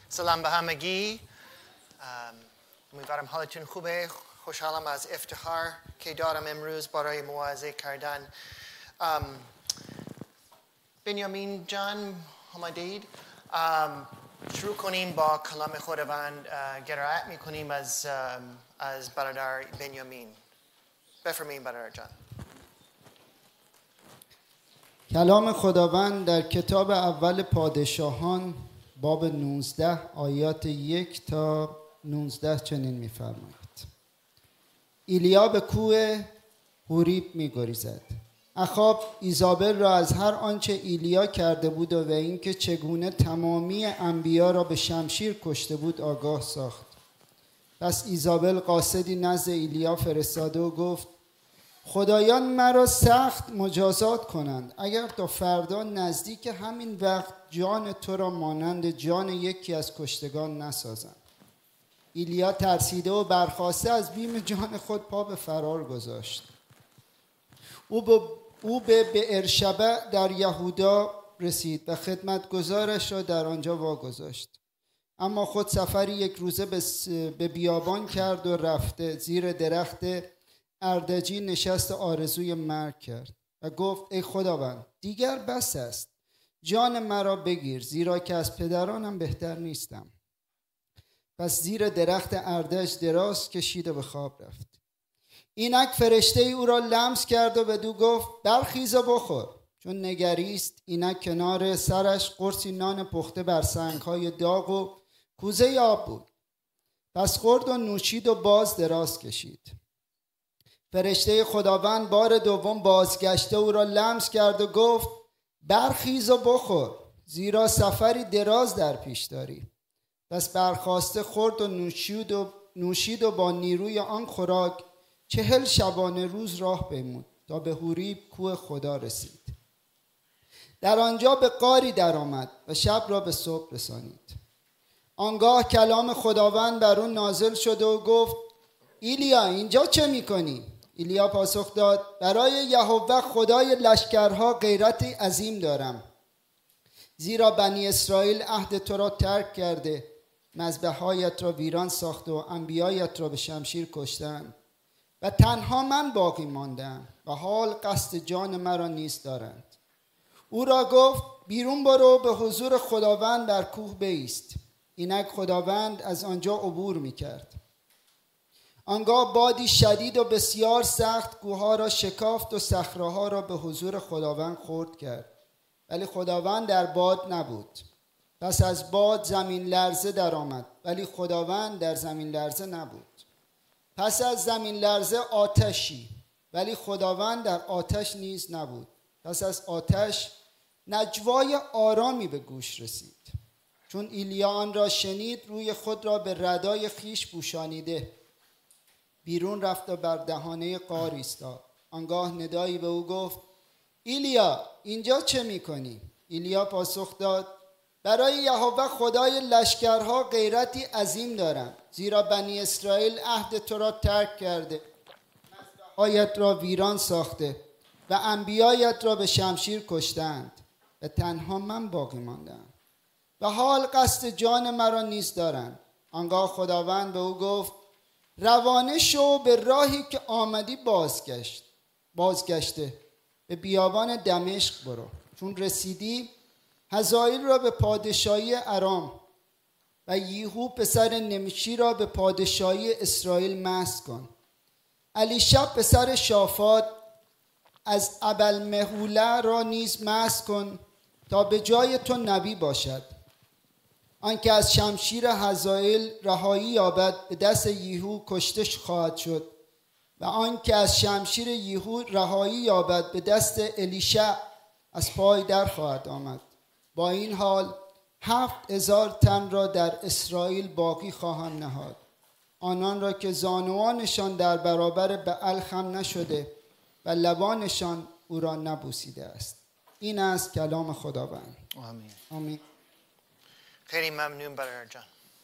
سلام به همگی. امیدوارم حالتون خوبه. خوشحالم از افتخار که دارم امروز برای موعظه کردن. بنیامین جان آمدید. شروع کنیم با کلام خداوند. قرائت میکنیم از برادر بنیامین. بفرمایید برادر جان. کلام خداوند در کتاب اول پادشاهان باب 19 آیات 1 تا 19 چنین می‌فرماید: ایلیا به کوه حوریب می‌گریزد. اخاب ایزابل را از هر آنچه ایلیا کرده بود و اینکه چگونه تمامی انبیا را به شمشیر کشته بود آگاه ساخت. پس ایزابل قاصدی نزد ایلیا فرستاده و گفت: خدایان مرا سخت مجازات کنند اگر تا فردا نزدیک همین وقت جان تو را مانند جان یکی از کشتگان نسازم. ایلیا ترسیده و برخاسته از بیم جان خود پا به فرار گذاشت. او به بئرشبع در یهودا رسید و خدمتگزارش را در آنجا واگذاشت. اما خود سفری یک روزه به بیابان کرد و رفته زیر درخت اردجی نشست آرزوی مرگ کرد و گفت: ای خداوند، دیگر بس است، جان مرا بگیر، زیرا که از پدرانم بهتر نیستم. پس زیر درخت اردج دراز کشید و به خواب رفت. اینک فرشته او را لمس کرد و بدو گفت: برخیز و بخور. چون نگریست، اینک کنار سرش قرصی نان پخته بر سنگ‌های داغ و کوزه آب بود. پس خورد و نوشید و باز دراز کشید. فرشته خداوند بار دوم بازگشته او را لمس کرد و گفت: برخیز و بخور، زیرا سفری دراز در پیش داری. پس برخاسته خورد و نوشید و با نیروی آن خوراک 40 شبانه روز راه پیمود تا به حوریب کوه خدا رسید. در آنجا به غاری درآمد و شب را به صبح رسانید. آنگاه کلام خداوند بر او نازل شد و گفت: ایلیا، اینجا چه می‌کنی؟ ایلیا پاسخ داد: برای یهوه خدای لشکرها غیرتی عظیم دارم، زیرا بنی اسرائیل عهد تو را ترک کرده، مذبح‌هایت را ویران ساخته و انبیایت را به شمشیر کشتند و تنها من باقی ماندم و حال قصد جان مرا نیز دارند. او را گفت: بیرون برو، به حضور خداوند در کوه بایست. اینک خداوند از آنجا عبور می‌کرد. آنگاه بادی شدید و بسیار سخت کوه‌ها را شکافت و صخره‌ها را به حضور خداوند خرد کرد، ولی خداوند در باد نبود. پس از باد زمین لرزه درآمد، ولی خداوند در زمین لرزه نبود. پس از زمین لرزه آتشی، ولی خداوند در آتش نیز نبود. پس از آتش نجوای آرامی به گوش رسید. چون ایلیا آن را شنید، روی خود را به ردای خیش پوشانیده بیرون رفت و بر دهانه غار ایستاد. آنگاه ندایی به او گفت: ایلیا، اینجا چه می‌کنی؟ ایلیا پاسخ داد: برای یهوه خدای لشکرها غیرتی عظیم دارم، زیرا بنی اسرائیل عهد تو را ترک کرده، مذبح‌هایت را ویران ساخته و انبیایت را به شمشیر کشتند و تنها من باقی ماندم و حال قصد جان مرا نیز دارند. آنگاه خداوند به او گفت: روانه شو، به راهی که آمدی بازگشته به بیابان دمشق برو. چون رسیدی، حزائیل را به پادشاهی ارام و یهو پسر نمشی را به پادشاهی اسرائیل مسح کن. الیشب پسر شافات از ابلمهوله را نیز مسح کن تا به جای تو نبی باشد. آنکه از شمشیر حزائیل رهایی یابد به دست یهو کشته خواهد شد و آنکه از شمشیر یهو رهایی یابد به دست الیشع از پای در خواهد آمد. با این حال 7,000 تن را در اسرائیل باقی خواهم نهاد، آنان را که زانوانشان در برابر بعل خم نشده و لبانشان او را نبوسیده است. این است کلام خداوند. آمین. آمین. خیلی ممنون برادر جان.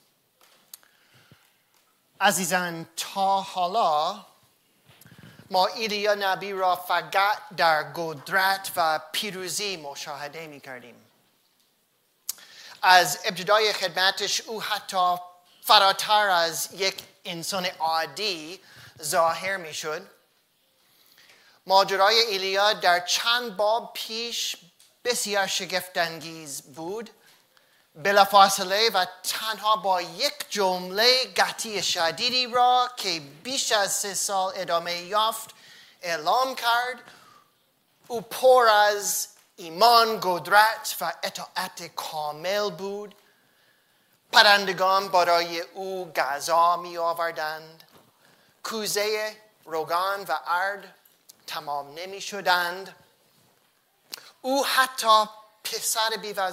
عزیزان، تا حالا ما ایلیا نبی را فقط در قدرت و پیروزی مشاهده می کردیم. از ابتدای خدمتش او حتی فراتر از یک انسان عادی ظاهر می شد. ماجرای ایلیا در چند باب پیش بسیار شگفت‌انگیز بود. بلافاصله و تنها با یک جمله قطعی شدیدی را که بیش از 3 سال ادامه یافت اعلام کرد. او پر از ایمان، قدرت و اطاعت کامل بود. پرندگان برای او غذا می آوردند. کوزه روغن و ارد تمام نمی شدند. او حتی پسر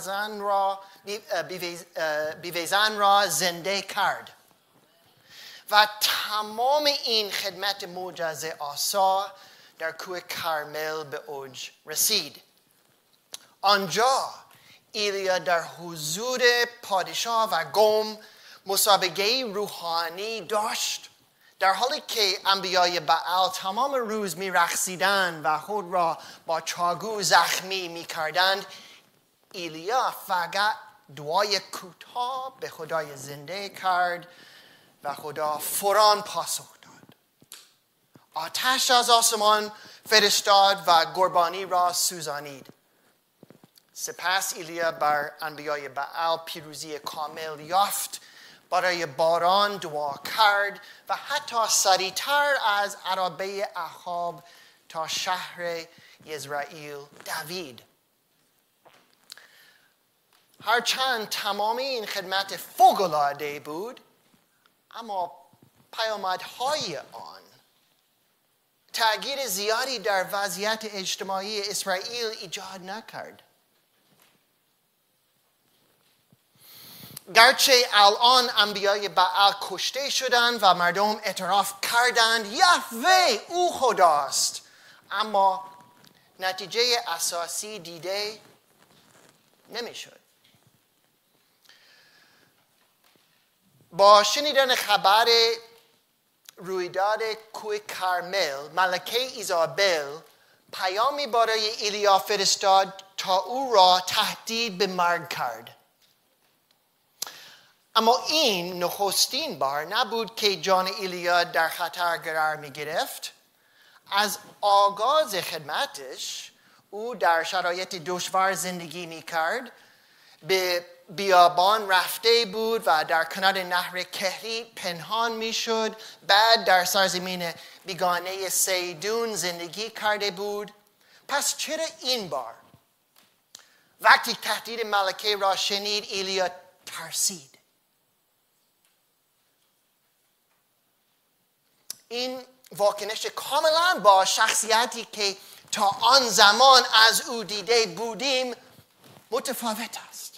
بیوه‌زن را زنده کرد و تمام این خدمت معجزه آسا در کوه کرمل به اوج رسید. آنجا ایلیا در حضور پادشاه و قوم مسابقه روحانی داشت. در حالی که انبیای بعل تمام روز می رقصیدند و خود را با چاقو زخمی می کردند، ایلیا فقط دعای کوتاه به خدای زنده کرد و خدا فوراً پاسخ داد. آتش از آسمان فرستاد و قربانی را سوزانید. سپس ایلیا بر انبیای بعل پیروزی کامل یافت. برای باران دعا کرد و حتی سریعتر از عربه اخاب تا شهر یزرائیل دوید. هرچند تمام این خدمت فوق‌العاده بود، اما پیامدهای آن تغییر زیادی در وضعیت اجتماعی اسرائیل ایجاد نکرد. گرچه الان انبیای بعل کشته شدند و مردم اعتراف کردند یهوه او خداست، اما نتیجه اساسی دیده نمیشد. با شنیدن خبر رویداد کوه کرمل، ملکه ایزابل پیامی برای ایلیا فرستاد تا او را تهدید به مرگ کرد. اما این نخستین بار نبود که جان ایلیا در خطر قرار می گرفت. از آغاز خدمتش او در شرایط دشوار زندگی می کرد. به بیابان رفته بود و در کنار نهر کهری پنهان می شد. بعد در سرزمین بیگانه سیدون زندگی کرده بود. پس چرا این بار وقتی تهدید ملکه را شنید ایلیا ترسید؟ این واکنش کاملا با شخصیتی که تا آن زمان از او دیده بودیم متفاوت است.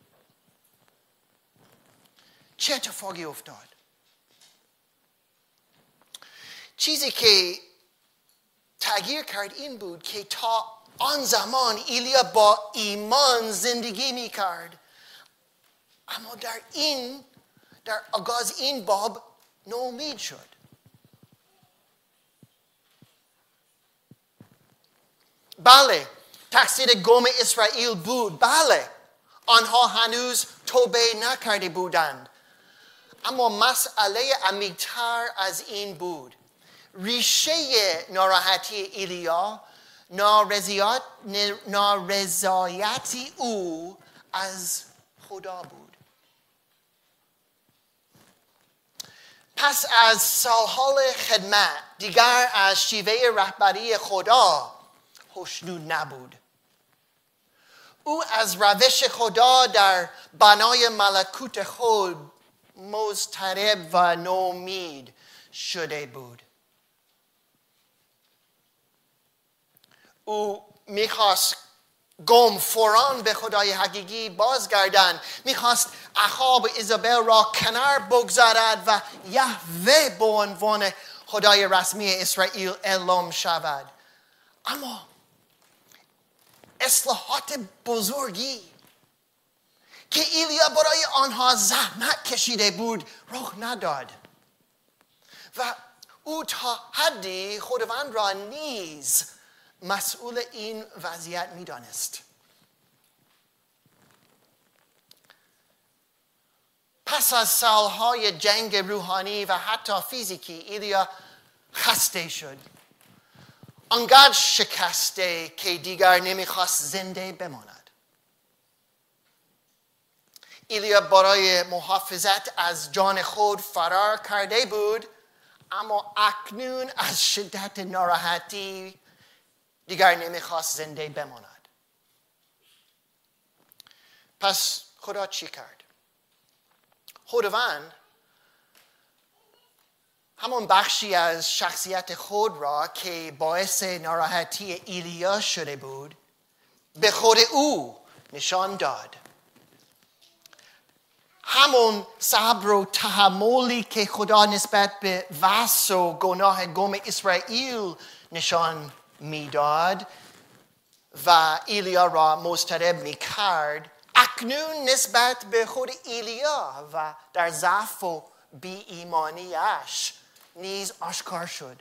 چه اتفاقی افتاد؟ چیزی که تغییر کرد این بود که تا آن زمان ایلیا با ایمان زندگی می کرد، اما در آغاز این باب ناامید شد. بله، تقصیر قوم اسرائیل بود. بله، آنها هنوز توبه نکرده بودند. اما مسئله عمیق‌تر از این بود. ریشه ناراحتی ایلیا نارضایتی او از خدا بود. پس از سالهای خدمت دیگر از شیوه رهبری خدا خوشنود نبود. او از روش خدا در بنای ملکوت خود مضطرب و نومید شده بود. او میخواست قوم فوراً به خدای حقیقی بازگردند. میخواست اخاب و ایزابل را کنار بگذارد و یهوه به عنوان خدای رسمی اسرائیل اعلام شود. اما اصلاحات بزرگی که ایلیا برای آنها زحمت کشیده بود رخ نداد و او تا حدی خداوند را نیز مسئول این وضعیت می‌دانست. پس از سالهای جنگ روحانی و حتی فیزیکی ایلیا خسته شد. انقدر شکسته که دیگر نمیخواست زنده بماند. ایلیا برای محافظت از جان خود فرار کرده بود، اما اکنون از شدت ناراحتی دیگر نمیخواست زنده بماند. پس خدا چی کرد؟ خداوند همون بخشی از شخصیت خود را که باعث ناراحتی ایلیا شده بود به خود او نشان داد. همون صبر و تحملی که خدا نسبت به وصف و گناه قوم اسرائیل نشان میداد و ایلیا را مضطرب میکرد، اکنون نسبت به خود ایلیا و در ضعف و بی ایمانیش نیز آشکار شد.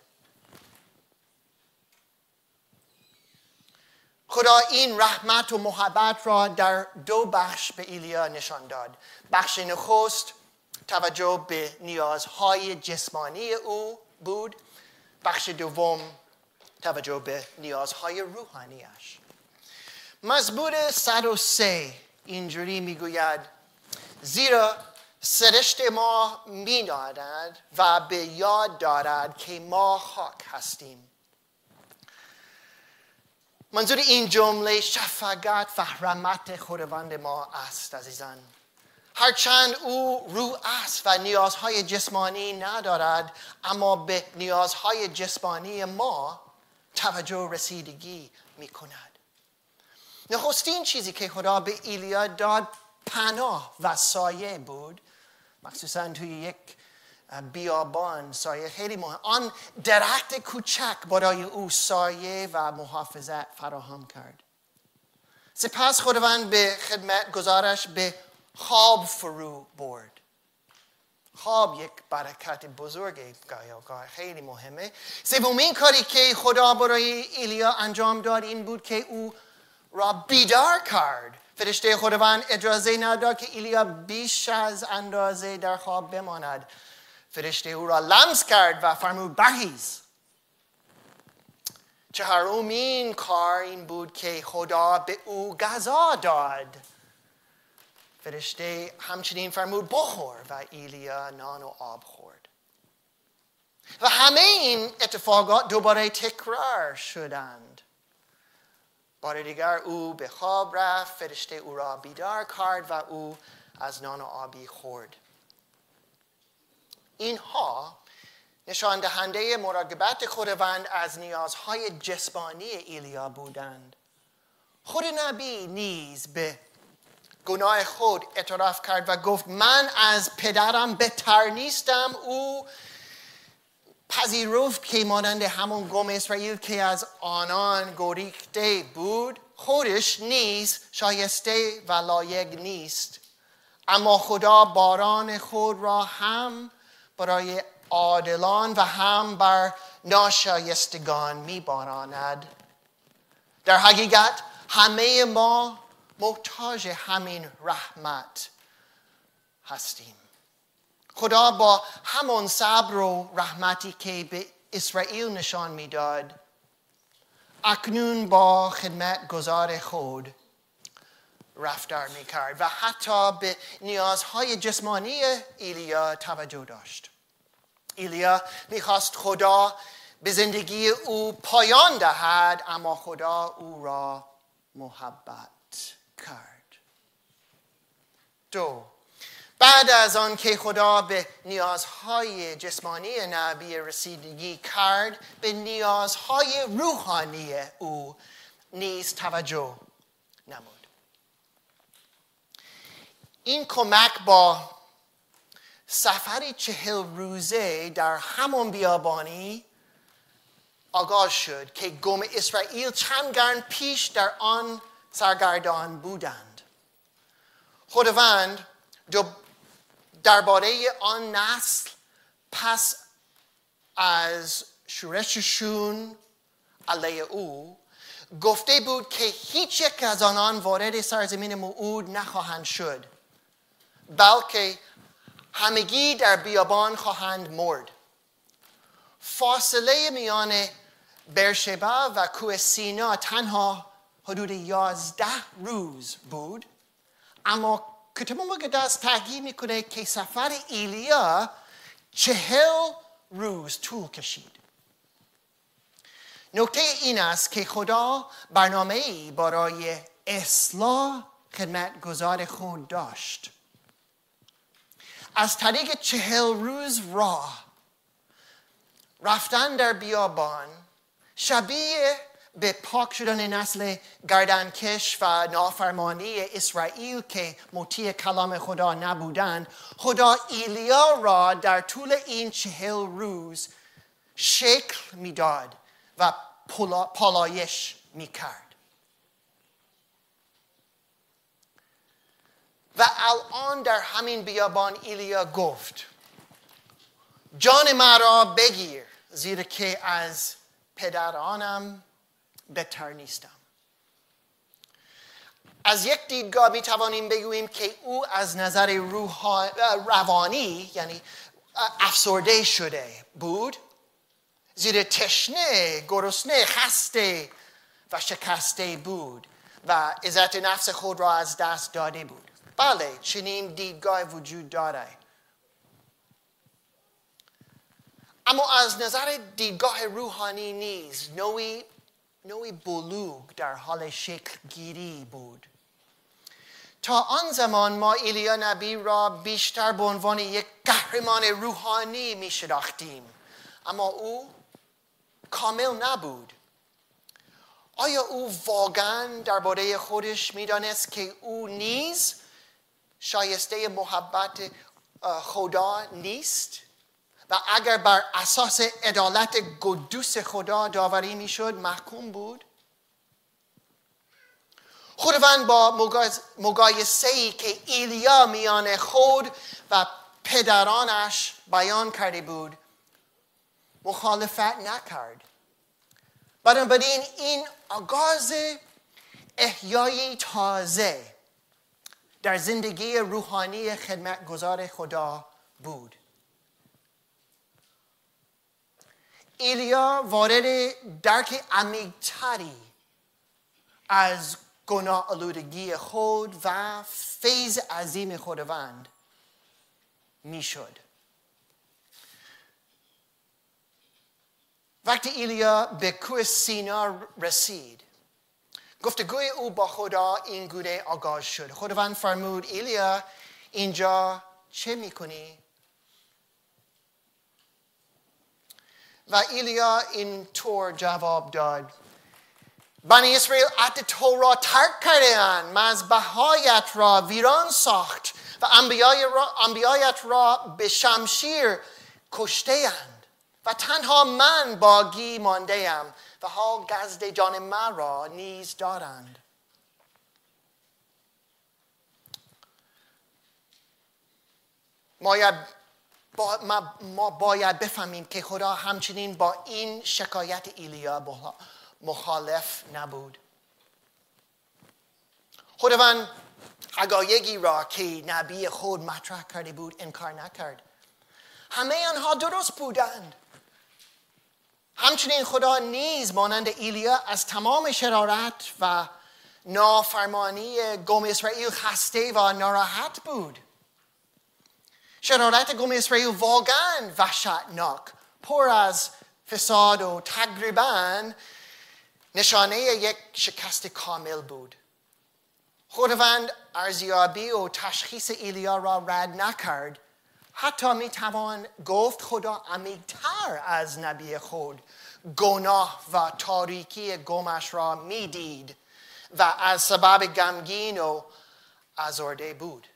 خدا این رحمت و محبت را در دو بخش به ایلیا نشان داد. بخش نخست توجه به نیازهای جسمانی او بود. بخش دوم توجه به نیازهای روحانیش. مزمور 103 اینجوری میگوید: زیرا سرشت ما می‌داند و به یاد دارد که ما خاک هستیم. منظور این جمله شفقت و رحمت خداوند ما است عزیزان. هرچند او روح است و نیازهای جسمانی ندارد، اما به نیازهای جسمانی ما توجه رسیدگی می‌کند. نخستین چیزی که خدا به ایلیا داد پناه و سایه بود، مخصوصا توی یک بیابان سایه خیلی مهم. آن درخت کوچک برای او سایه و محافظت فراهم کرد. سپس خداوند به خدمت گزارش به خواب فرو برد. خواب یک برکت بزرگه، خیلی مهمه. سومین کاری که خدا برای ایلیا انجام داد این بود که او را بیدار کرد. فرشته خداوند اجازه نداد که ایلیا بیش از اندازه در خواب بماند. فرشته او را لمس کرد و فرمود برخیز. چهارمین کار این بود که خدا به او غذا داد. فرشته همچنین فرمود بخور و ایلیا نان و آب خورد. و همه این اتفاقات دوباره تکرار شدند. بار دیگر او به خواب رفت، فرشته او را بیدار کرد و او از نان و آبی خورد. اینها نشان دهنده مراقبت خداوند از نیازهای جسمانی ایلیا بودند. خود نبی نیز به گناه خود اعتراف کرد و گفت من از پدرم بهتر نیستم. او پذیرفت که مانند همون قوم اسرائیل که از آنان گریخته بود، خودش نیز شایسته و لایق نیست. اما خدا باران خود را هم برای عادلان و هم بر ناشایستگان میباراند. در حقیقت همه ما محتاج همین رحمت هستیم. خدا با همون صبر و رحمتی که به اسرائیل نشان میداد، اکنون با خدمت گزار خود رفتار میکرد و حتی به نیازهای جسمانی ایلیا توجه داشت. ایلیا میخواست خدا به زندگی او پایان دهد، اما خدا او را محبت کرد. 2. بعد از آن که خدا به نیازهای جسمانی نبی رسیدگی کرد، به نیازهای روحانی او نیز توجه نمود. این کمک با سفری 40 روزه در همون بیابانی آغاز شد که قوم اسرائیل چند قرن پیش در آن سرگردان بودند. خداوند درباره آن نسل پس از شورششون علیه او گفته بود که هیچ یک از آنان وارد سرزمین موعود نخواهند شد، بلکه همگی در بیابان خواهند مرد. فاصله میان برشبا و کوه سینا تنها حدود 11 روز بود، اما کتاب مقدس تاکید میکنه که سفر ایلیا 40 روز طول کشید. نکته این است که خدا برنامه‌ای برای اصلاح خدمتگزار خود داشت. از طریق 40 روز راه رفتن در بیابان شبیه به پاک شدن نسل گردنکش و نافرمانی اسرائیل که مطیع کلام خدا نبودند، خدا ایلیا را در طول این 40 روز شکل میداد و پالایش میکرد. و الان در همین بیابان ایلیا گفت جان مرا بگیر، زیرا که از پدرانم بهتر نیستم. از یک دیدگاه می توانیم بگوییم که او از نظر روانی یعنی افسرده شده بود، زیرا تشنه، گرسنه، خسته و شکسته بود و عزت نفس خود را از دست داده بود. بله، چنین دیدگاه وجود داره. اما از نظر دیدگاه روحانی نیز نوعی بلوغ در حال شکل گیری بود. تا آن زمان ما ایلیا نبی را بیشتر به عنوان یک قهرمان روحانی می شناختیم، اما او کامل نبود. آیا او واقعا درباره خودش می دانست که او نیز شایسته محبت خدا نیست؟ و اگر بر اساس عدالت قدوس خدا داوری می شد محکوم بود؟ خداوند با مقایسه‌ای که ایلیا میان خود و پدرانش بیان کرده بود مخالفت نکرد. بنابراین این آغاز احیای تازه در زندگی روحانی خدمتگزار خدا بود. ایلیا وارد درک عمیق‌تری از گناه آلودگی خود و فیض عظیم خداوند می شد. وقتی ایلیا به کوه سینا رسید، گفتگوی او با خدا این گونه آغاز شد. خداوند فرمود ایلیا اینجا چه میکنی؟ و ایلیا این طور جواب داد بنی اسرائیل عهد تو را ترک کرده‌اند، مذبح‌هایت را ویران ساخت و انبیایت را به شمشیر کشته‌اند و تنها من باقی مانده‌ام و حال قصد جان من را نیز دارند. ما باید بفهمیم که خدا همچنین با این شکایت ایلیا مخالف نبود. خداوند حقایقی را که نبی خود مطرح کرده بود انکار نکرد. همه آنها درست بودند. همچنین خدا نیز مانند ایلیا از تمام شرارت و نافرمانی قوم اسرائیل خسته و ناراحت بود. شرارت قوم اسرائیل واقعا وحشتناک، پر از فساد و تقریبا نشانه یک شکست کامل بود. خداوند ارزیابی و تشخیص ایلیا را رد نکرد. حتی میتوان گفت خدا عمیق‌تر از نبی خود گناه و تاریکی قومش را میدید و از سبب غمگین و آزرده بود.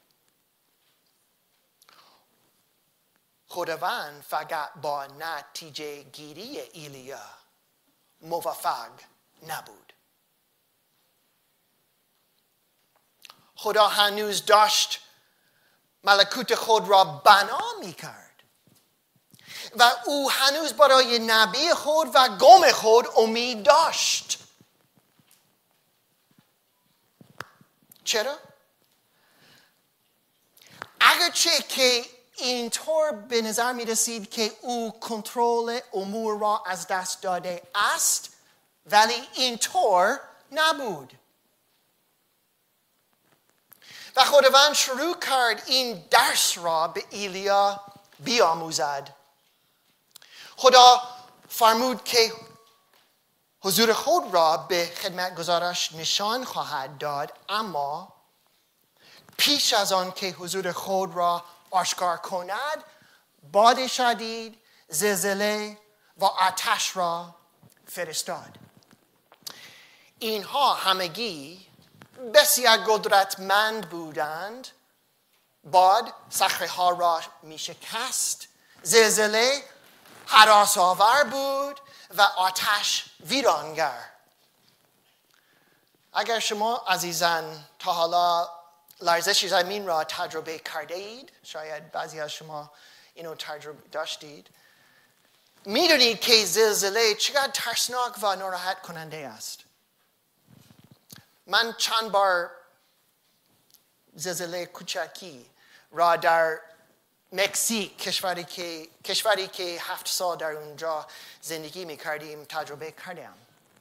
خداوند فقط با نتیجه گیری ایلیا موافق نبود. خدا هنوز داشت ملکوت خود را بنا می کرد و او هنوز برای نبی خود و قوم خود امید داشت. چرا؟ اگرچه که اینطور به نظر می رسید که او کنترل امور را از دست داده است، ولی اینطور نبود. و خداوند شروع کرد این درس را به ایلیا بیاموزد. خدا فرمود که حضور خود را به خدمتگزارش نشان خواهد داد، اما پیش از آن که حضور خود را آشکار کند، باد شدید، زلزله و آتش را فرستاد. اینها همگی بسیار قدرتمند بودند. باد صخره‌ها را می شکست، زلزله هراس‌آور بود و آتش ویرانگر. اگر شما عزیزان تا حالا لرزش زمین را تجربه کرده اید، شاید بعضی از شما اینو تجربه داشتید، میدونید که زلزله چقدر ترسناک و ناراحت کننده است. من چند بار زلزله کوچکی را در مکزیک، کشوری که 7 سال در اونجا زندگی میکردیم، تجربه کردم.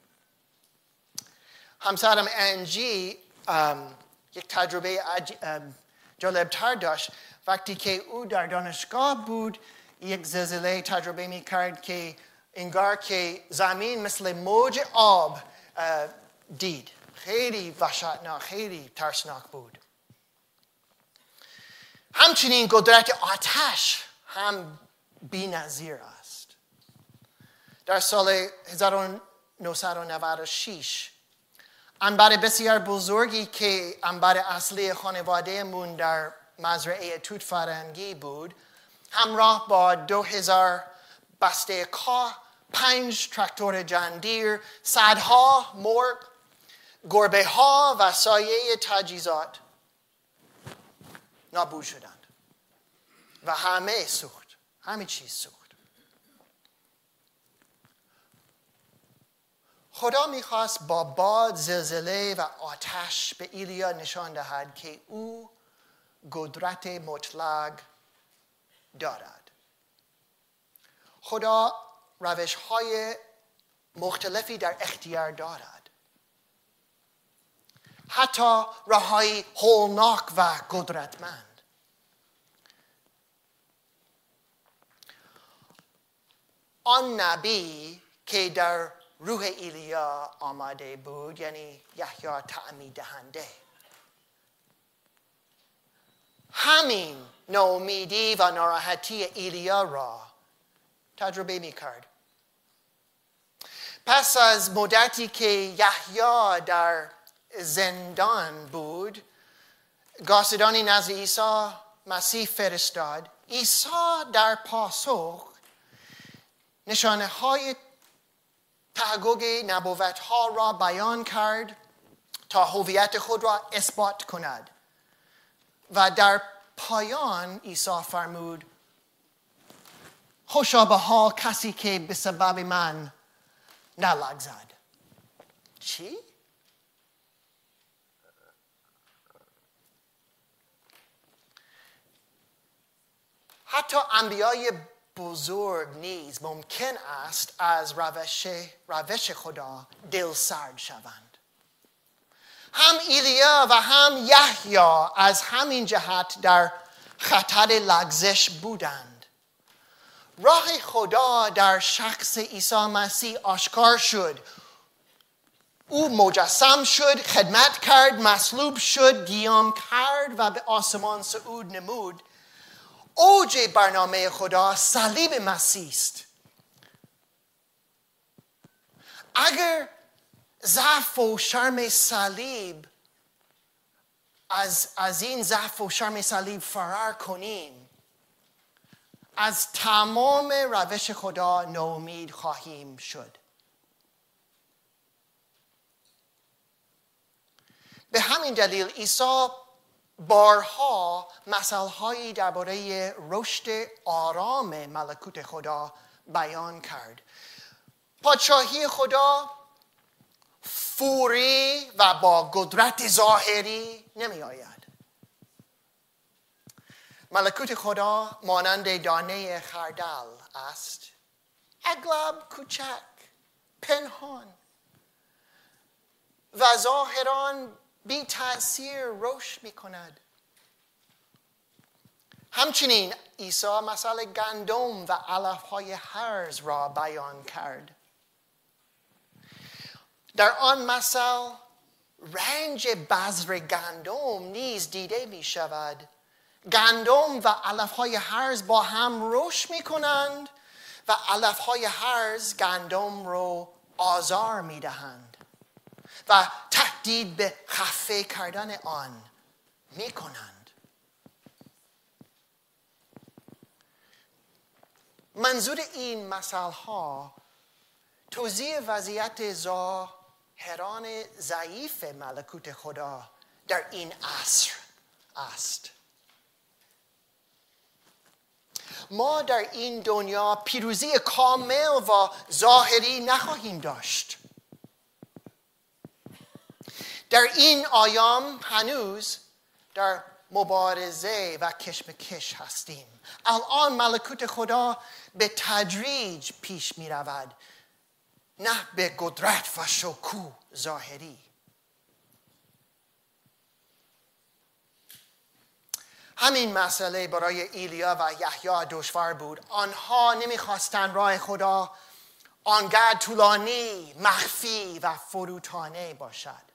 همسرم انجی یک تجربه جالبتر داشت. وقتی که او در دانشگاه بود، یک زلزله تجربه میکرد که انگار که زمین مثل موج آب دید. خیلی وحشتناک، خیلی ترسناک بود. همچنین قدرت آتش هم بی‌نظیر است. در سال 1996 انبار بسیار بزرگی که انبار اصلی خانواده من در مزرعه توت فرنگی بود، همراه با 2000 بسته کاه، 5 تراکتور جندیر، صدها مرغ، گربه ها و سایه تجهیزات نابود شدند و همه سوخت. همه چیز سوخت. خدا میخواست با باد، زلزله و آتش به ایلیا نشان دهد که او قدرت مطلق دارد. خدا روش‌های مختلفی در اختیار دارد. حتی راه‌های هولناک و قدرتمند. آن نبی که در روح ایلیا آمده بود، یعنی یحیی تعمید دهنده، همین ناامیدی و ناراحتی ایلیا را تجربه می کرد. پس از مدتی که یحیی در زندان بود، قاصدانی نزد عیسی مسیح فرستاد. عیسی در پاسخ نشانه های تحقق نبوت ها را بیان کرد تا هویت خود را اثبات کند. و در پایان عیسی فرمود: خوشا به حال کسی که به سبب من نلغزد. چی؟ حتی انبیای بزرگ نیز ممکن است از روش خدا دلسرد شوند. هم ایلیا و هم یحیی از همین جهت در خطر لغزش بودند. راه خدا در شخص عیسی مسیح آشکار شد. او مجسم شد، خدمت کرد، مصلوب شد، قیام کرد و به آسمان صعود نمود. اوج برنامه خدا صلیب مسیح است. اگر ضعف و شرم صلیب از این ضعف و شرم صلیب فرار کنیم، از تمام روش خدا ناامید خواهیم شد. به همین دلیل عیسی بارها مثالهایی درباره رشد آرام ملکوت خدا بیان کرد. پادشاهی خدا فوری و با قدرت ظاهری نمی آید. ملکوت خدا مانند دانه خردل است، اغلب کوچک، پنهان و ظاهراً بی تأثیر رشد می کند. همچنین عیسی مثل گندم و علفهای هرز را بیان کرد. در آن مثل رنج بذر گندم نیز دیده می شود. گندم و علفهای هرز با هم رشد می کنند و علفهای هرز گندم رو آزار می دهند و تهدید به خفه کردن آن می کنند. منظور این مثل ها توضیح وضعیت ظاهران ضعیف ملکوت خدا در این عصر است. ما در این دنیا پیروزی کامل و ظاهری نخواهیم داشت. در این ایام هنوز در مبارزه و کشمکش هستیم. الان ملکوت خدا به تدریج پیش می رود، نه به قدرت و شکوه ظاهری. همین مسئله برای ایلیا و یحیی دشوار بود. آنها نمیخواستند راه خدا آنقدر طولانی، مخفی و فروتانه باشد.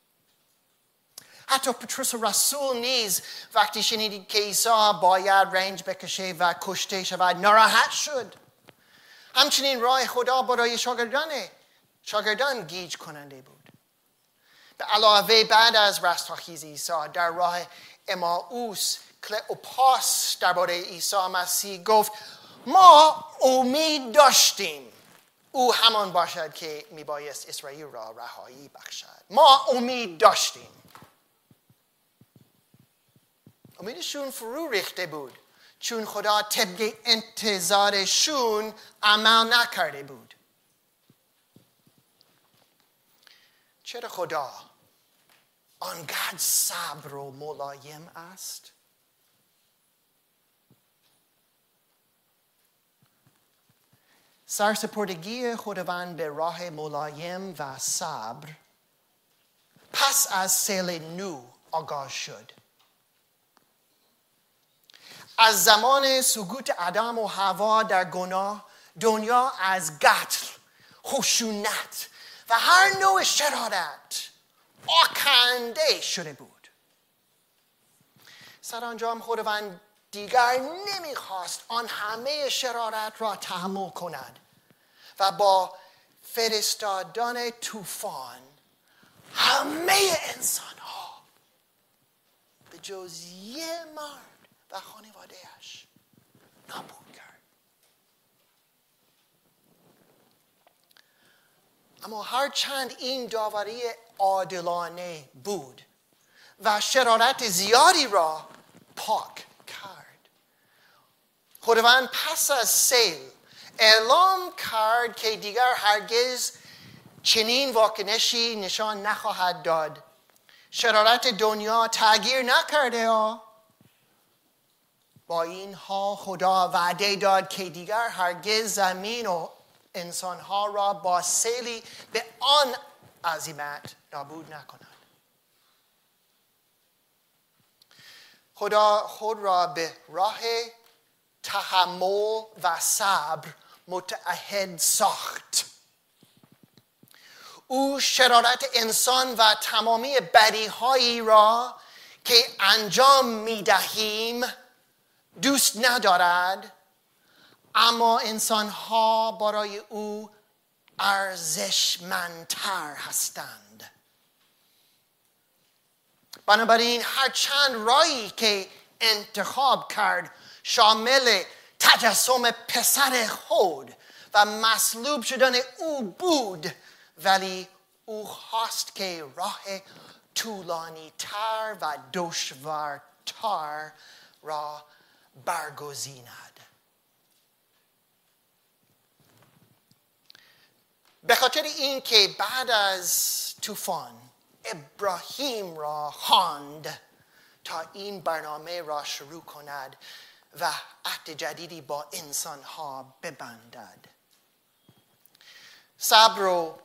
حتی پطرس رسول نیز وقتی شنید که عیسی باید رنج بکشه و کشته شود ناراحت شد. همچنین راه خدا برای شاگردان گیج کننده بود. به علاوه بعد از رستاخیز عیسی در راه امائوس کلئوپاس درباره عیسی مسیح گفت ما امید داشتیم او همان باشد که میبایست اسرائیل را رهایی بخشد. ما امید داشتیم. امیدشون فرو ریخته بود چون خدا طبق انتظارشون عمل نکرده بود. چرا خدا آنقدر صبر و ملایم است؟ سرسپردگی خداوند به راه ملایم و صبر پس از سیل نو آغاز شد. از زمان سقوط آدم و حوا در گناه، دنیا از قتل، خشونت و هر نوع شرارت آکنده شده بود. سرانجام خداوند دیگر نمیخواست آن همه شرارت را تحمل کند و با فرستادن طوفان همه انسان ها به جز یه مرد و خانوادهش نابود کرد. اما هرچند این داوری عادلانه بود و شرارت زیادی را پاک کرد، خداوند پس از سیل اعلام کرد که دیگر هرگز چنین واکنشی نشان نخواهد داد. شرارت دنیا تغییر نکرده. با این حال خدا وعده داد که دیگر هرگز زمین و انسانها را با سیلی به آن عظیمت نابود نکند. خدا خود را به راه تحمل و صبر متعهد ساخت. او شرارت انسان و تمامی بدیهایی را که انجام می‌دهیم دوست ندارد، اما انسان‌ها برای او ارزشمندتر هستند. بنابراین هر چند راهی که انتخاب کرد شامل تجسم پسر خود و مصلوب شدن او بود، ولی او خواست که راه طولانی تر و دشوارتر را برگزیند. به خاطر این که بعد از طوفان ابراهیم را خواند تا این برنامه را شروع کند و عهد جدیدی با انسانها ببندد. صبر و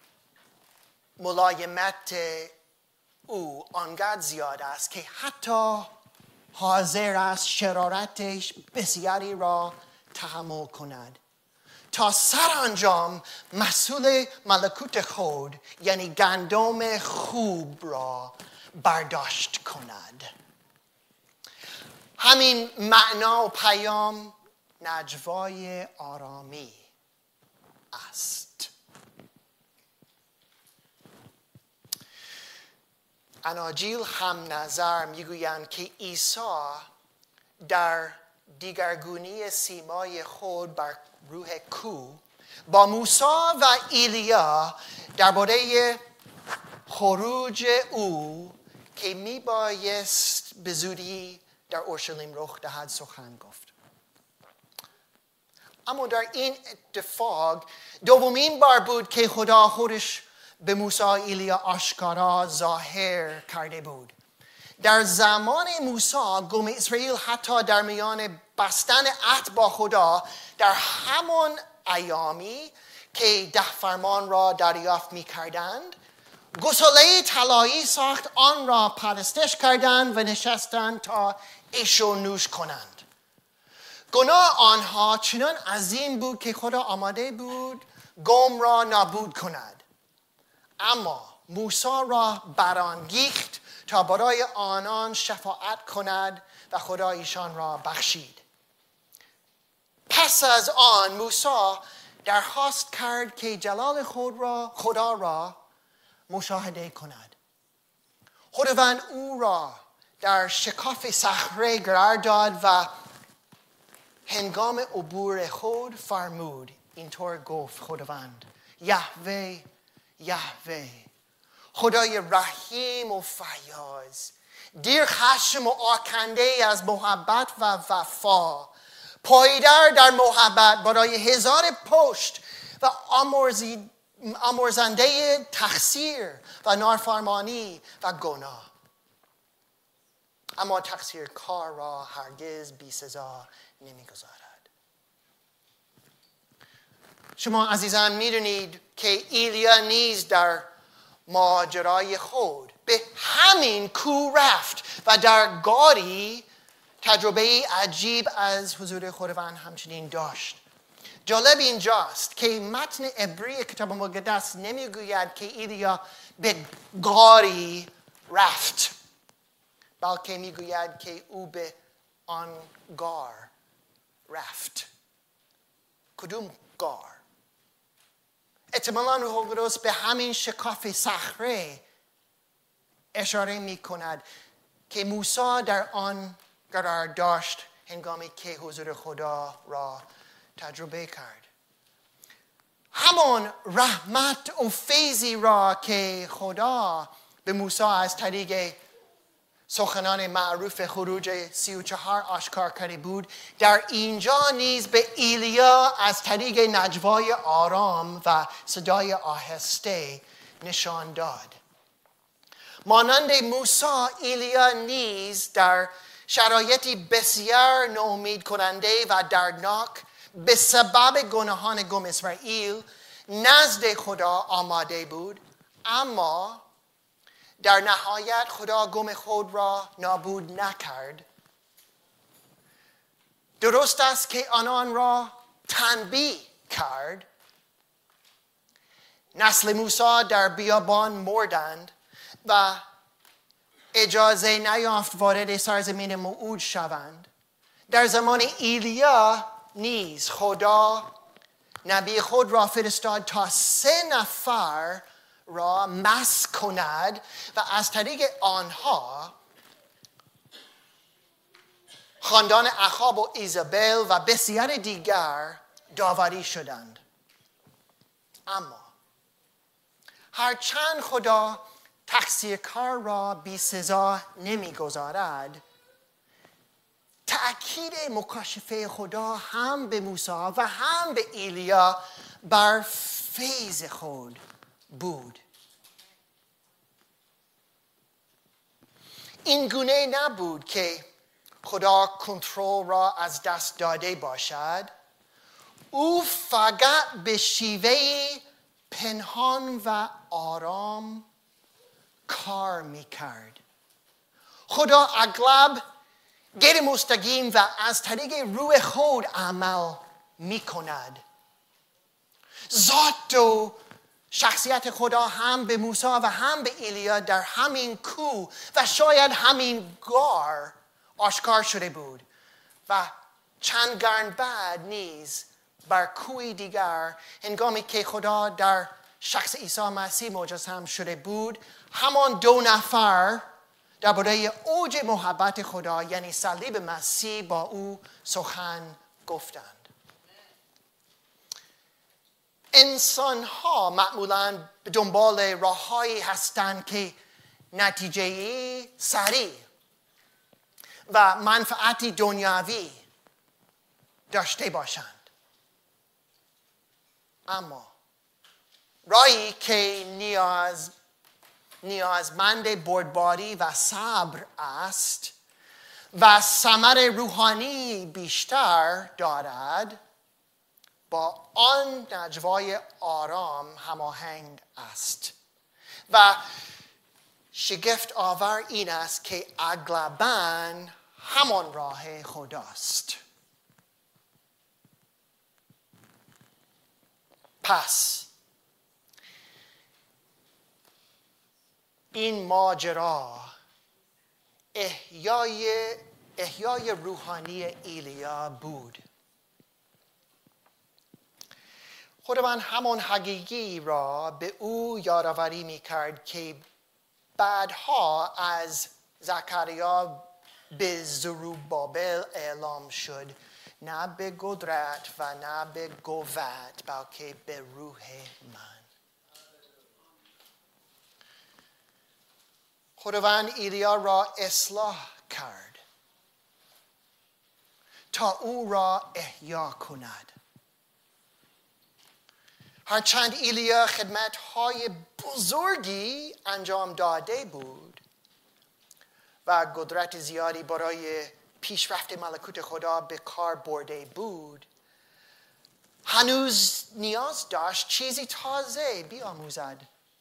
ملایمت او آنقدر زیاد است که حتی حاضر است شرارتش بسیاری را تحمل کند تا سرانجام مسئول ملکوت خود یعنی گندم خوب را برداشت کند. همین معنا و پیام نجوای آرامی است. اناجیل هم نظر میگویند که عیسی در دیگرگونی سیمای خود بر روح کوه با موسی و ایلیا درباره خروج او که میبایست به زودی در اورشلیم رخ دهد سخن گفت. اما در این اتفاق دومین بار بود که خدا خودش به موسی و ایلیا آشکارا ظاهر کرده بود. در زمان موسی قوم اسرائیل حتی در میان بستن عهد با خدا در همان ایامی که 10 فرمان را دریافت می کردند گسله طلایی ساخت، آن را پرستش کردند و نشستند تا عیش و نوش کنند. گناه آنها چنان عظیم بود که خدا آماده بود قوم را نابود کند. اما موسی را برانگیخت تا برای آنان شفاعت کند و خدا ایشان را بخشید. پس از آن موسی درخواست کرد که جلال خدا را مشاهده کند. خداوند او را در شکاف صخره قرار داد و هنگام عبور خود فرمود اینطور گفت خداوند یهوه یهوه خدای رحیم و فیاض، دیر خشم و آکنده از محبت و وفا، پایدار در محبت برای هزار پشت و آمرزنده تقصیر و نافرمانی و گناه. اما تقصیر کار را هرگز بی سزا نمیگذارد. شما عزیزان میدونید که ایلیا نیز در ماجرای خود به همین کوه رفت و در غاری تجربه عجیب از حضور خداوند همچنین داشت. جالب اینجاست که متن عبری کتاب مقدس نمیگوید که ایلیا به غاری رفت، بلکه میگوید که او به آن غار رفت. کدوم غار؟ احتمالاً روح القدس به همین شکاف صخره اشاره می کند که موسی در آن قرار داشت هنگامی که حضور خدا را تجربه کرد. همان رحمت و فیضی را که خدا به موسی از طریق سخنان معروف خروج 34 آشکار کرده بود، در اینجا نیز به ایلیا از طریق نجوای آرام و صدای آهسته نشان داد. مانند موسی، ایلیا نیز در شرایطی بسیار ناامید کننده و دردناک به سبب گناهان قوم اسرائیل نزد خدا آماده بود، اما در نهایت خدا قوم خود را نابود نکرد. درست است که آنان را تنبیه کرد. نسل موسی در بیابان مردند و اجازه نیافت وارد سرزمین موعود شوند. در زمان ایلیا نیز خدا نبی خود را فرستاد تا 3 نفر را مس کند و از طریق آنها خاندان اخاب و ایزابل و بسیار دیگر داوری شدند. اما هرچند خدا تقصیرکار را بی سزا نمیگذارد، تأکید مکاشفه خدا هم به موسی و هم به ایلیا بر فیض خود بود. این گونه نبود که خدا کنترل را از دست داده باشد. او فقط به شیوه پنهان و آرام کار میکرد. خدا اغلب غیر مستقیم و از طریق روح خود عمل میکند. ذات و شخصیت خدا هم به موسی و هم به ایلیا در همین کوه و شاید همین غار آشکار شده بود و چند قرن بعد نیز بر کوهی دیگر هنگامی که خدا در شخص عیسی مسیح مجسم شده بود، همان دو نفر درباره اوج محبت خدا یعنی صلیب مسیح با او سخن گفتند. انسان ها معمولاً به دنبال راههایی هستند که نتیجه سریع و منفعتی دنیوی داشته باشند. اما راهی که نیازمند بردباری و صبر است و ثمر روحانی بیشتر دارد، با آن نجوای آرام هماهنگ است و شگفت آور این است که اغلباً همان راه خداست. پس این ماجرا احیای روحانی ایلیا بود. خداوند همان حقیقی را به او یادآوری می‌کرد که بعدها از زکریا به زروبابل اعلام شد، نه به قدرت و نه به قوت بلکه به روح من. خداوند ایلیا را اصلاح کرد تا او را احیا کند. هرچند ایلیا خدمت‌های بزرگی انجام داده بود و قدرت زیادی برای پیشرفت ملکوت خدا به کار برده بود، هنوز نیاز داشت چیزی تازه بیاموزد.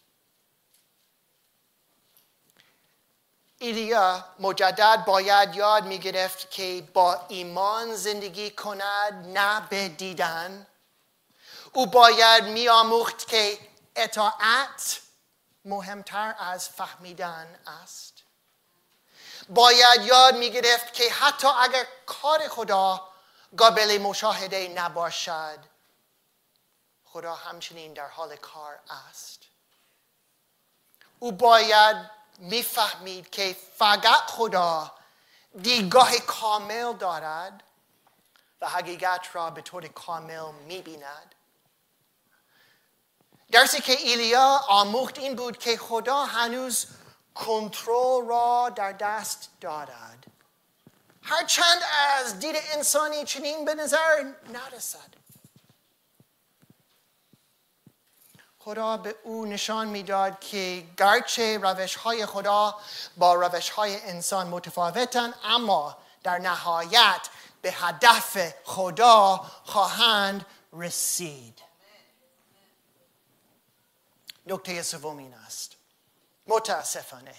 ایلیا مجدد باید یاد می‌گرفت که با ایمان زندگی کند، نه به دیدن. او باید می‌آموخت که اطاعت مهمتر از فهمیدن است. باید یاد می‌گرفت که حتی اگر کار خدا قابل مشاهده نباشد، خدا همچنین در حال کار است. او باید می‌فهمید که فقط خدا دیدگاه کامل دارد و حقیقت را به طور کامل می‌بیند. درسی که ایلیا آموخت این بود که خدا هنوز کنترل را در دست دارد، هرچند از دید انسانی چنین به نظر نرسد. خدا به او نشان میداد که گرچه روش‌های خدا با روش‌های انسان متفاوتند، اما در نهایت به هدف خدا خواهند رسید. نکته سوم این است: متاسفانه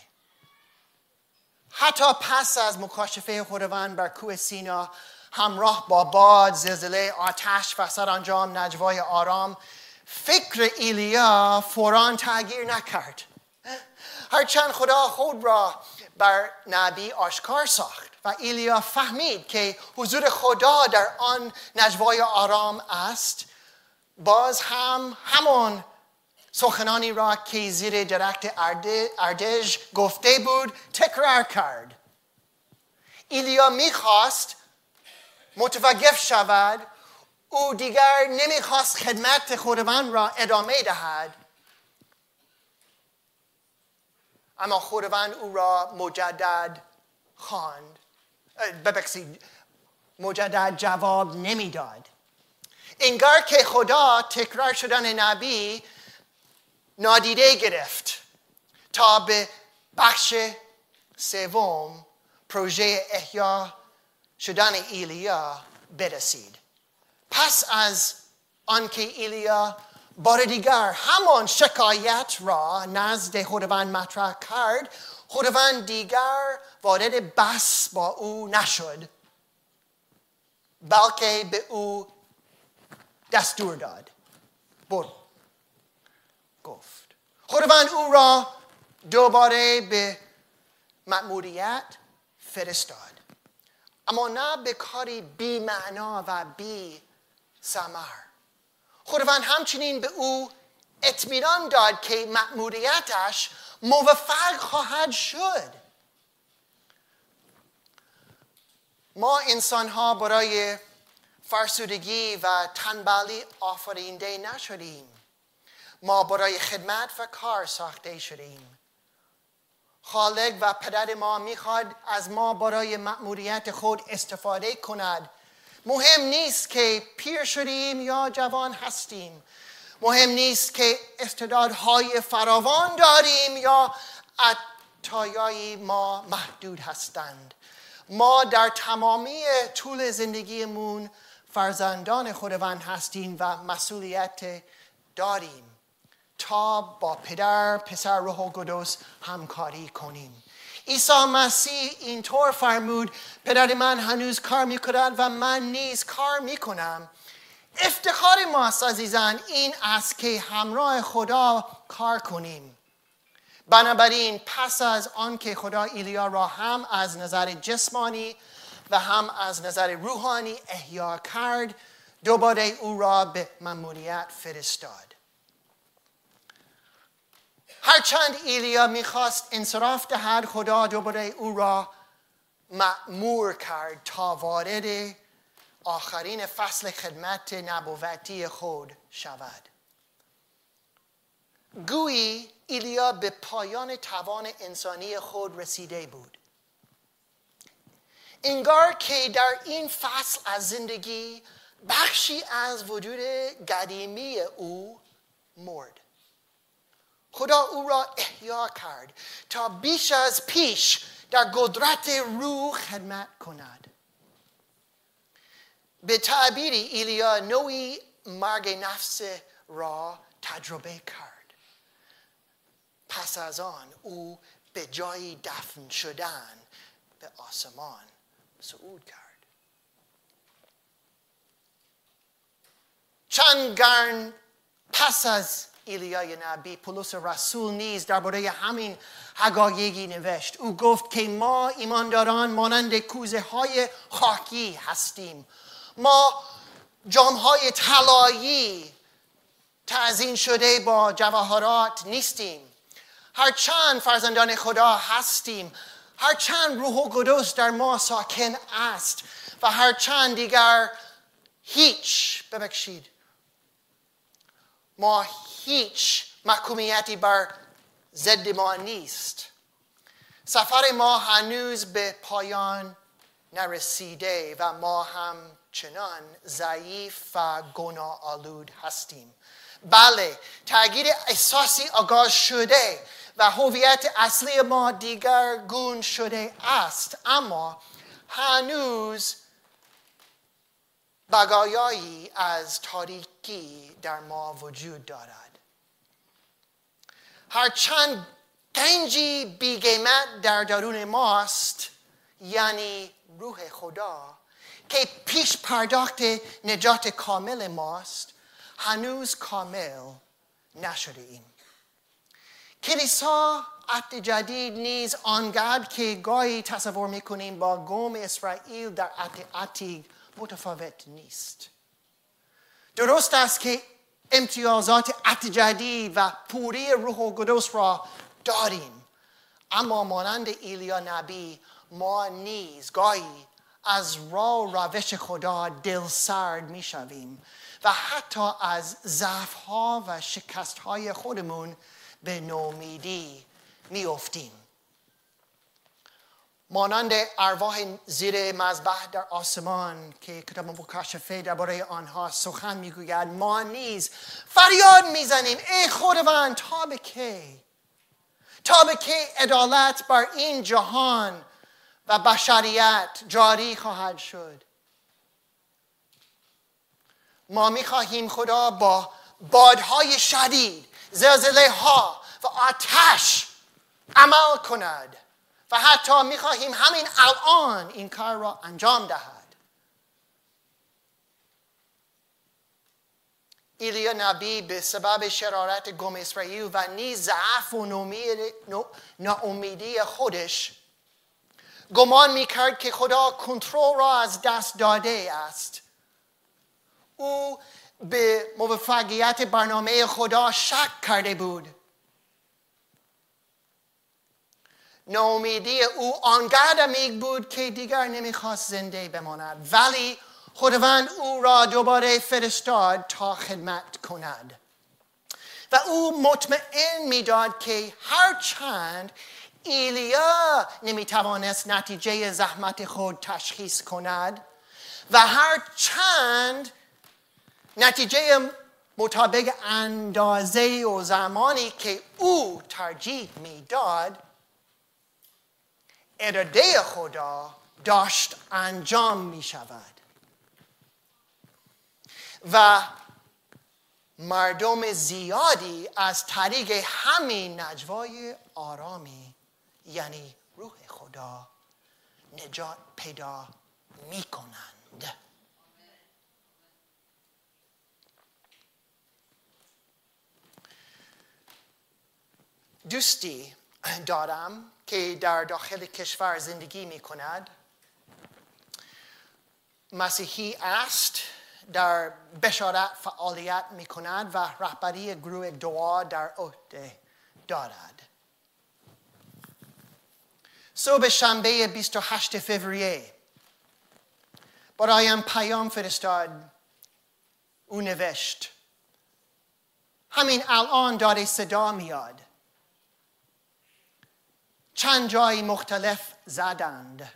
حتی پس از مکاشفه خداوند بر کوه سینا همراه با باد، زلزله، آتش و سرانجام نجوای آرام، فکر ایلیا فوراً تغییر نکرد. هرچند خدا خود را بر نبی آشکار ساخت و ایلیا فهمید که حضور خدا در آن نجوای آرام است، باز هم همان سخنانی را که زیر درخت اردج گفته بود تکرار کرد. ایلیا میخواست متوقف شود. او دیگر نمیخواست خدمت خداوند را ادامه دهد، اما خداوند او را مجدد خواند. مجدد جواب نمیداد. انگار که خدا تکرار شدن نبی نادیده گرفت تا به بخش سوم پروژه احیا شدن ایلیا برسید. پس از آنکه ایلیا بار دیگر همان شکایت را نزد خداوند مطرح کرد، خداوند دیگر وارد بحث با او نشد، بلکه به او دستور داد. برو. گفت. خداوند او را دوباره به مأموریت فرستاد، اما نه به کاری بی معنا و بی ثمر. خداوند همچنین به او اطمینان داد که مأموریتش موفق خواهد شد. ما انسان ها برای فرسودگی و تنبلی آفرینده نشدیم. ما برای خدمت و کار ساخته شدیم. خالق و پدر ما میخواد از ما برای مأموریت خود استفاده کند. مهم نیست که پیر شدیم یا جوان هستیم. مهم نیست که استعدادهای فراوان داریم یا عطایای ما محدود هستند. ما در تمامی طول زندگیمون فرزندان خداوند هستیم و مسئولیت داریم تا با پدر، پسر، روح القدس همکاری کنیم. عیسی مسیح اینطور فرمود: پدر من هنوز کار میکند و من نیز کار میکنم. افتخار ماست عزیزان این است که همراه خدا کار کنیم. بنابراین پس از آن که خدا ایلیا را هم از نظر جسمانی و هم از نظر روحانی احیا کرد، دوباره او را به مأموریت فرستاد. هرچند ایلیا میخواست انصراف دهد، خدا دوباره او را مأمور کرد تا وارد آخرین فصل خدمت نبوتی خود شود. گویی ایلیا به پایان توان انسانی خود رسیده بود. انگار که در این فصل از زندگی بخشی از وجود قدیمی او مرد. خدا او را احیا کرد تا بیش از پیش در قدرت روح خدمت کند. به تعبیری ایلیا نوعی مرگ نفس را تجربه کرد. پس از آن او به جای دفن شدن به آسمان صعود کرد. چند قرن پس از ایلیای نبی، پولس رسول نیز درباره همین حقایقی نوشت. او گفت که ما ایمانداران مانند کوزه های خاکی هستیم. ما جامهای طلایی تزیین شده با جواهرات نیستیم. هرچند فرزندان خدا هستیم، هرچند روح القدس در ما ساکن است و هرچند دیگر ما هیچ محکومیتی بر ضد ما نیست. سفر ما هنوز به پایان نرسیده و ما همچنان ضعیف و گناه آلود هستیم. بله، تغییر احساسی آغاز شده و هویت اصلی ما دیگرگون شده است، اما هنوز بقایایی از تاریکی در ما وجود دارد. هرچند گنجی بی‌قیمت در درون ماست، یعنی روح خدا که پیش پرداخت نجات کامل ماست، هنوز کامل نشده ایم. کلیسا عهد جدید نیز آنقدر که گاهی تصور میکنیم با قوم اسرائیل در عهد عتیق متفاوت نیست. درست است که امتیازات عهد جدید و پوری روح القدس را داریم، اما مانند ایلیا نبی ما نیز گاهی از راه و روش خدا دلسرد میشویم و حتی از ضعف‌ها و شکست‌های خودمون به نومیدی میافتیم. مانند ارواح زیر مذبح در آسمان که کتاب مکاشفه درباره آنها سخن میگوید، ما نیز فریاد میزنیم: ای خداوند تا به کی؟ تا که عدالت بر این جهان و بشریت جاری خواهد شد. ما می‌خواهیم خدا با بادهای شدید، زلزله ها و آتش عمل کند و حتی می‌خواهیم همین الان این کار را انجام دهد. ایلیا نبی به سبب شرارت قوم اسرائیل و نیز ضعف و ناامیدی خودش گمان می‌کرد که خدا کنترل را از دست داده است. او به موفقیت برنامه خدا شک کرده بود. ناامیدی او آنقدر عمیق بود که دیگر نمیخواست زنده بماند، ولی خداوند او را دوباره فرستاد تا خدمت کند و او مطمئن میداد که هرچند ایلیا نمیتوانست نتیجه زحمت خود تشخیص کند و هرچند نتیجه مطابق اندازه و زمانی که او ترجیح میداد، اراده خدا داشت انجام می شود و مردم زیادی از طریق همین نجوای آرامی یعنی روح خدا نجات پیدا می کنند. دوستی دارم که در داخل کشور زندگی می کند. مسیحی است، در بشارت فعالیت می کند و رهبری گروه دعا در عهده دارد. صبح شنبه 28 فوریه برایم پیام فرستاد. او نوشت: همین الان داره صدا میاد. چند جای مختلف زدند.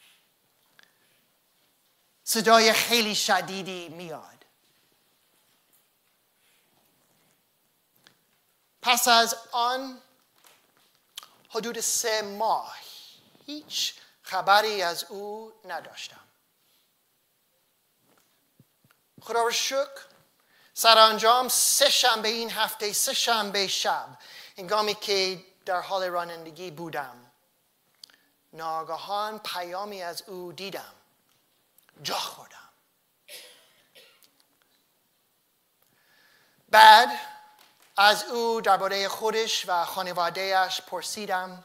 صدای خیلی شدیدی میاد. پس از آن حدود 3 ماه هیچ خبری از او نداشتم. خدا را شکر سرانجام 3 شنبه این هفته، 3 شنبه شب، هنگامی که در حال رانندگی بودم، ناگهان پیامی از او دیدم. جا خوردم. بعد از او درباره خودش و خانواده‌اش پرسیدم.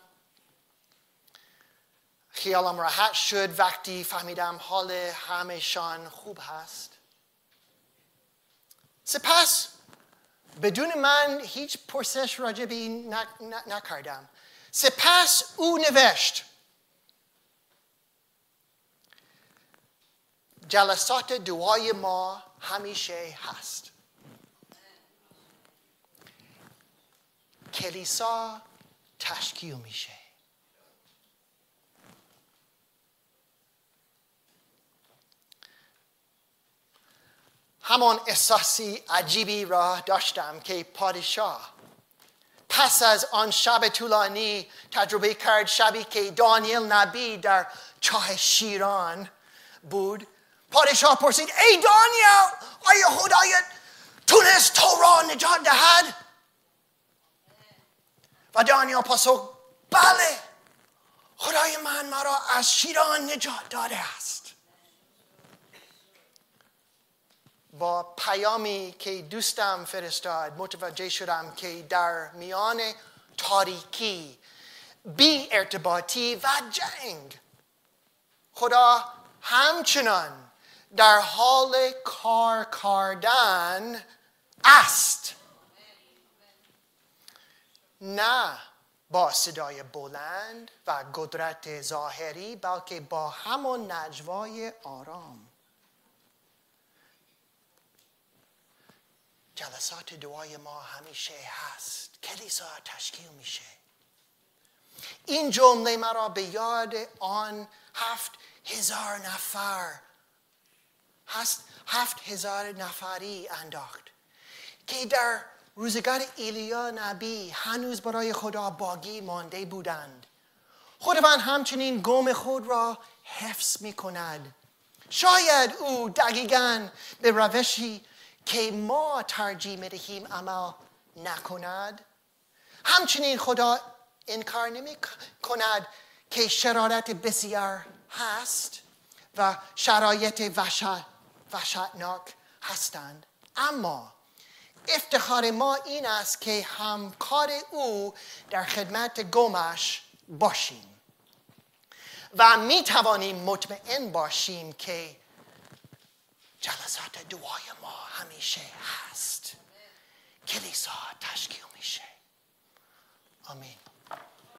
خیالم راحت شد وقتی فهمیدم حال همه‌شان خوب هست. سپس بدون من هیچ پرسش راجع به این نکردم. سپس او نوشت: جلسات دعای ما همیشه هست. کلیسا تشکیل میشه. همان احساسی عجیبی را داشتم که پادشاه پس از آن شب طولانی تجربه کرد، شبی که دانیل نبی در چاه شیران بود. پادشاه پرسید: ای دانیل، آیا خدایت تونست تو را نجات دهد؟ و دانیل پاسخ: بله، خدای من مرا از شیران نجات داده است. با پیامی که دوستم فرستاد متوجه شدم که در میان تاریکی، بی ارتباطی و جنگ، خدا همچنان در حال کار کردن است. نه با صدای بلند و قدرت ظاهری، بلکه با همون نجوای آرام. جلسات دعای ما همیشه هست. کلیسا تشکیل میشه. این جمله مرا به یاد آن 7,000 نفر 7,000 نفری انداخت که در روزگار ایلیا نبی هنوز برای خدا باقی مانده بودند. خداوند همچنین قوم خود را حفظ می کند. شاید او دقیقاً به روشی که ما ترجیح می دهیم عمل نکند. همچنین خدا انکار نمی کند که شرارت بسیار هست و شرایط وحشتناک هستند. اما افتخار ما این است که همکار او در خدمت قومش باشیم و می توانیم مطمئن باشیم که جلسات دعای ما همیشه هست. کلیسا تشکیل میشه. آمین.